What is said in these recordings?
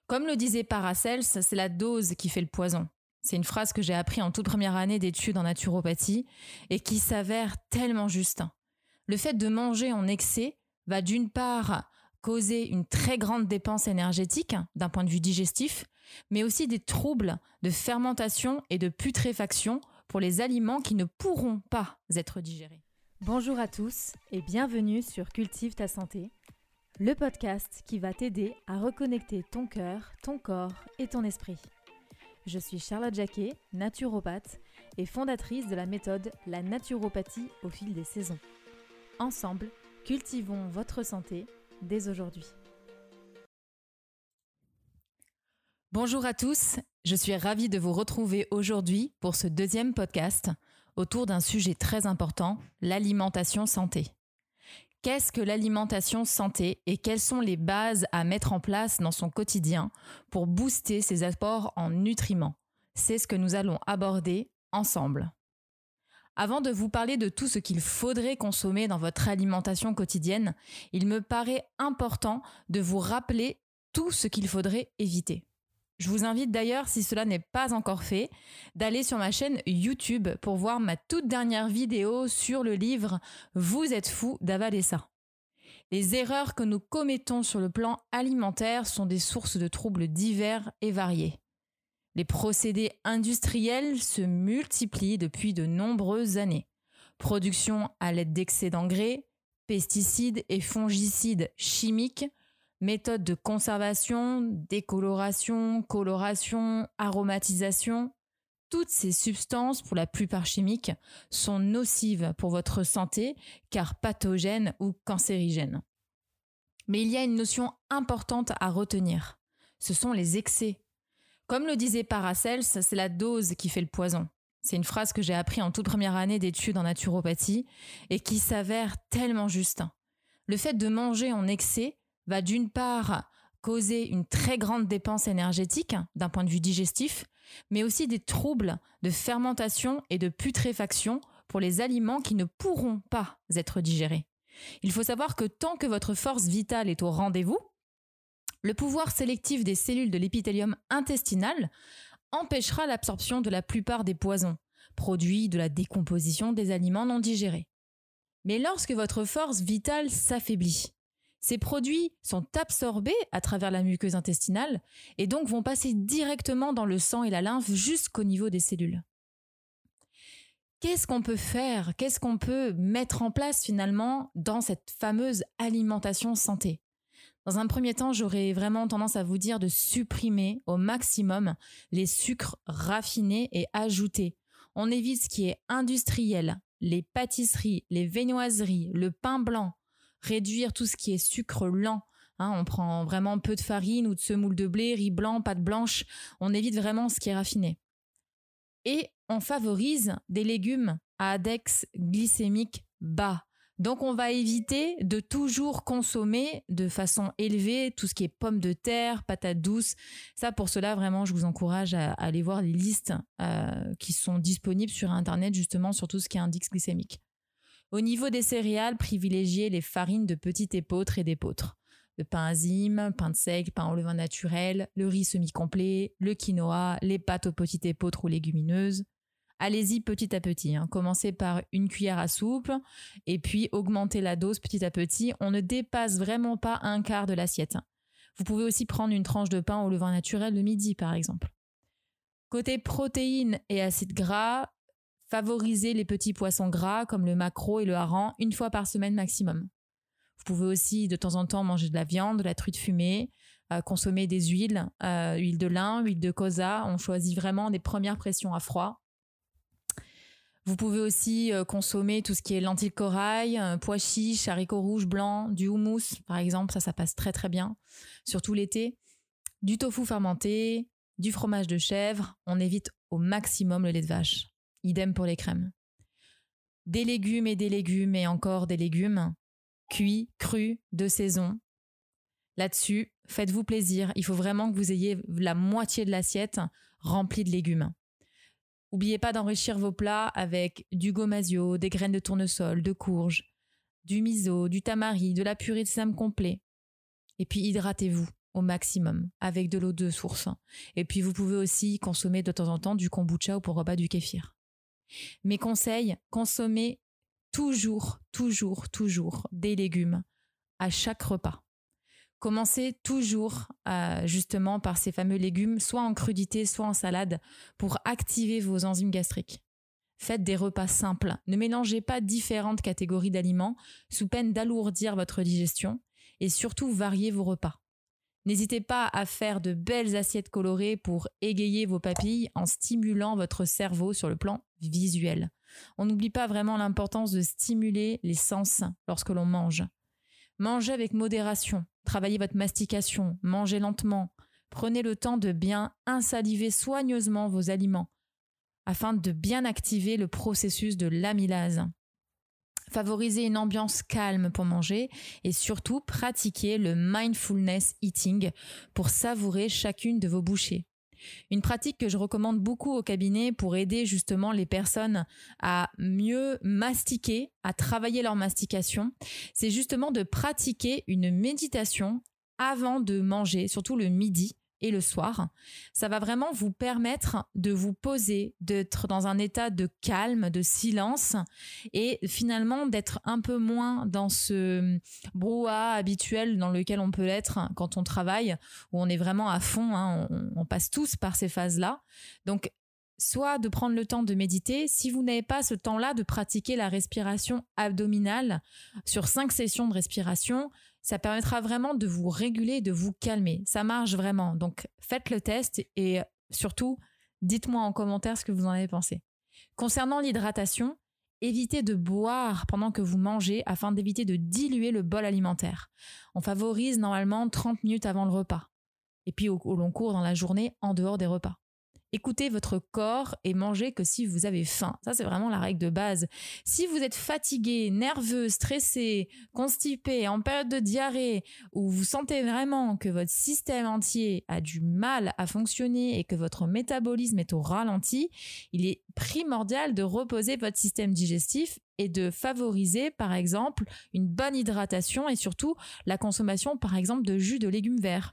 Comme le disait Paracels, c'est la dose qui fait le poison. C'est une phrase que j'ai appris en toute première année d'études en naturopathie et qui s'avère tellement juste. Le fait de manger en excès va d'une part causer une très grande dépense énergétique d'un point de vue digestif, mais aussi des troubles de fermentation et de putréfaction pour les aliments qui ne pourront pas être digérés. Bonjour à tous et bienvenue sur Cultive ta santé, le podcast qui va t'aider à reconnecter ton cœur, ton corps et ton esprit. Je suis Charlotte Jacquet, naturopathe et fondatrice de la méthode La naturopathie au fil des saisons. Ensemble, cultivons votre santé dès aujourd'hui. Bonjour à tous, je suis ravie de vous retrouver aujourd'hui pour ce deuxième podcast autour d'un sujet très important, l'alimentation santé. Qu'est-ce que l'alimentation santé et quelles sont les bases à mettre en place dans son quotidien pour booster ses apports en nutriments? C'est ce que nous allons aborder ensemble. Avant de vous parler de tout ce qu'il faudrait consommer dans votre alimentation quotidienne, il me paraît important de vous rappeler tout ce qu'il faudrait éviter. Je vous invite d'ailleurs, si cela n'est pas encore fait, d'aller sur ma chaîne YouTube pour voir ma toute dernière vidéo sur le livre « Vous êtes fou d'avaler ça ». Les erreurs que nous commettons sur le plan alimentaire sont des sources de troubles divers et variés. Les procédés industriels se multiplient depuis de nombreuses années. Production à l'aide d'excès d'engrais, pesticides et fongicides chimiques, méthodes de conservation, décoloration, coloration, aromatisation, toutes ces substances, pour la plupart chimiques, sont nocives pour votre santé car pathogènes ou cancérigènes. Mais il y a une notion importante à retenir. Ce sont les excès. Comme le disait Paracels, c'est la dose qui fait le poison. C'est une phrase que j'ai appris en toute première année d'études en naturopathie et qui s'avère tellement juste. Le fait de manger en excès va d'une part causer une très grande dépense énergétique d'un point de vue digestif, mais aussi des troubles de fermentation et de putréfaction pour les aliments qui ne pourront pas être digérés. Il faut savoir que tant que votre force vitale est au rendez-vous, le pouvoir sélectif des cellules de l'épithélium intestinal empêchera l'absorption de la plupart des poisons, produits de la décomposition des aliments non digérés. Mais lorsque votre force vitale s'affaiblit, ces produits sont absorbés à travers la muqueuse intestinale et donc vont passer directement dans le sang et la lymphe jusqu'au niveau des cellules. Qu'est-ce qu'on peut faire? Qu'est-ce qu'on peut mettre en place finalement dans cette fameuse alimentation santé? Dans un premier temps, j'aurais vraiment tendance à vous dire de supprimer au maximum les sucres raffinés et ajoutés. On évite ce qui est industriel, les pâtisseries, les viennoiseries, le pain blanc. Réduire tout ce qui est sucre lent. On prend vraiment peu de farine ou de semoule de blé, riz blanc, pâte blanche. On évite vraiment ce qui est raffiné. Et on favorise des légumes à index glycémique bas. Donc on va éviter de toujours consommer de façon élevée tout ce qui est pommes de terre, patates douces. Ça, pour cela, vraiment, je vous encourage à aller voir les listes qui sont disponibles sur Internet, justement, sur tout ce qui est index glycémique. Au niveau des céréales, privilégiez les farines de petit épeautre et d'épeautre. Le pain azime, pain de seigle, pain au levain naturel, le riz semi-complet, le quinoa, les pâtes au petit épeautre ou légumineuses. Allez-y petit à petit. Commencez par une cuillère à soupe et puis augmentez la dose petit à petit. On ne dépasse vraiment pas un quart de l'assiette. Vous pouvez aussi prendre une tranche de pain au levain naturel le midi, par exemple. Côté protéines et acides gras, favorisez les petits poissons gras comme le maquereau et le hareng une fois par semaine maximum. Vous pouvez aussi de temps en temps manger de la viande, de la truite fumée, consommer des huiles, huile de lin, huile de colza. On choisit vraiment des premières pressions à froid. Vous pouvez aussi consommer tout ce qui est lentilles corail, pois chiches, haricots rouges blancs, du houmous par exemple, ça passe très très bien, surtout l'été. Du tofu fermenté, du fromage de chèvre, on évite au maximum le lait de vache. Idem pour les crèmes. Des légumes et encore des légumes, cuits, crus, de saison. Là-dessus, faites-vous plaisir. Il faut vraiment que vous ayez la moitié de l'assiette remplie de légumes. N'oubliez pas d'enrichir vos plats avec du gomasio, des graines de tournesol, de courge, du miso, du tamari, de la purée de sésame complet. Et puis hydratez-vous au maximum avec de l'eau de source. Et puis vous pouvez aussi consommer de temps en temps du kombucha ou pourquoi pas du kéfir. Mes conseils, consommez toujours des légumes à chaque repas. Commencez toujours justement par ces fameux légumes, soit en crudité, soit en salade, pour activer vos enzymes gastriques. Faites des repas simples. Ne mélangez pas différentes catégories d'aliments sous peine d'alourdir votre digestion et surtout variez vos repas. N'hésitez pas à faire de belles assiettes colorées pour égayer vos papilles en stimulant votre cerveau sur le plan visuel. On n'oublie pas vraiment l'importance de stimuler les sens lorsque l'on mange. Mangez avec modération, travaillez votre mastication, mangez lentement. Prenez le temps de bien insaliver soigneusement vos aliments afin de bien activer le processus de l'amylase. Favorisez une ambiance calme pour manger et surtout pratiquez le mindfulness eating pour savourer chacune de vos bouchées. Une pratique que je recommande beaucoup au cabinet pour aider justement les personnes à mieux mastiquer, à travailler leur mastication, c'est justement de pratiquer une méditation avant de manger, surtout le midi et le soir. Ça va vraiment vous permettre de vous poser, d'être dans un état de calme, de silence et finalement d'être un peu moins dans ce brouhaha habituel dans lequel on peut être quand on travaille, où on est vraiment à fond, on passe tous par ces phases-là. Donc, soit de prendre le temps de méditer, si vous n'avez pas ce temps-là, de pratiquer la respiration abdominale sur 5 sessions de respiration, ça permettra vraiment de vous réguler, de vous calmer. Ça marche vraiment. Donc, faites le test et surtout, dites-moi en commentaire ce que vous en avez pensé. Concernant l'hydratation, évitez de boire pendant que vous mangez afin d'éviter de diluer le bol alimentaire. On favorise normalement 30 minutes avant le repas. Et puis au long cours dans la journée, en dehors des repas. Écoutez votre corps et mangez que si vous avez faim. Ça, c'est vraiment la règle de base. Si vous êtes fatigué, nerveux, stressé, constipé, en période de diarrhée, ou vous sentez vraiment que votre système entier a du mal à fonctionner et que votre métabolisme est au ralenti, il est primordial de reposer votre système digestif et de favoriser, par exemple, une bonne hydratation et surtout la consommation, par exemple, de jus de légumes verts.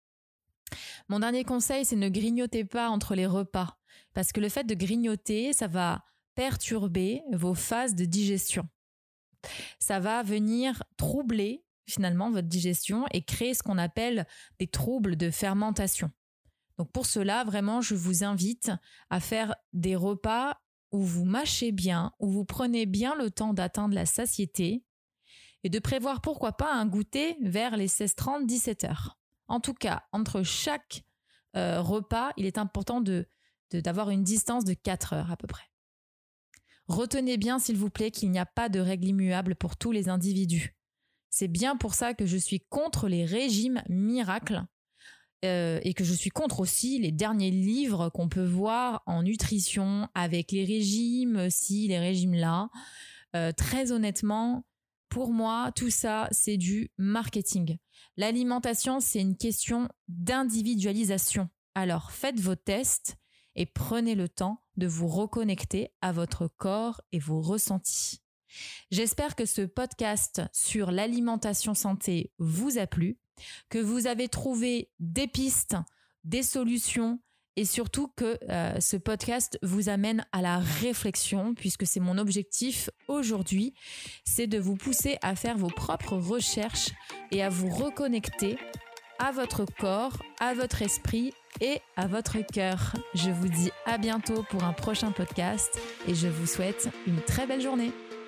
Mon dernier conseil, c'est ne grignotez pas entre les repas parce que le fait de grignoter, ça va perturber vos phases de digestion. Ça va venir troubler finalement votre digestion et créer ce qu'on appelle des troubles de fermentation. Donc pour cela, vraiment, je vous invite à faire des repas où vous mâchez bien, où vous prenez bien le temps d'atteindre la satiété et de prévoir pourquoi pas un goûter vers les 16h30, 17h. En tout cas, entre chaque repas, il est important d'avoir une distance de 4 heures à peu près. Retenez bien, s'il vous plaît, qu'il n'y a pas de règle immuable pour tous les individus. C'est bien pour ça que je suis contre les régimes miracles et que je suis contre aussi les derniers livres qu'on peut voir en nutrition avec les régimes ci, les régimes là. Très honnêtement, pour moi, tout ça, c'est du marketing. L'alimentation, c'est une question d'individualisation. Alors, faites vos tests et prenez le temps de vous reconnecter à votre corps et vos ressentis. J'espère que ce podcast sur l'alimentation santé vous a plu, que vous avez trouvé des pistes, des solutions et surtout que ce podcast vous amène à la réflexion puisque c'est mon objectif aujourd'hui, c'est de vous pousser à faire vos propres recherches et à vous reconnecter à votre corps, à votre esprit et à votre cœur. Je vous dis à bientôt pour un prochain podcast et je vous souhaite une très belle journée.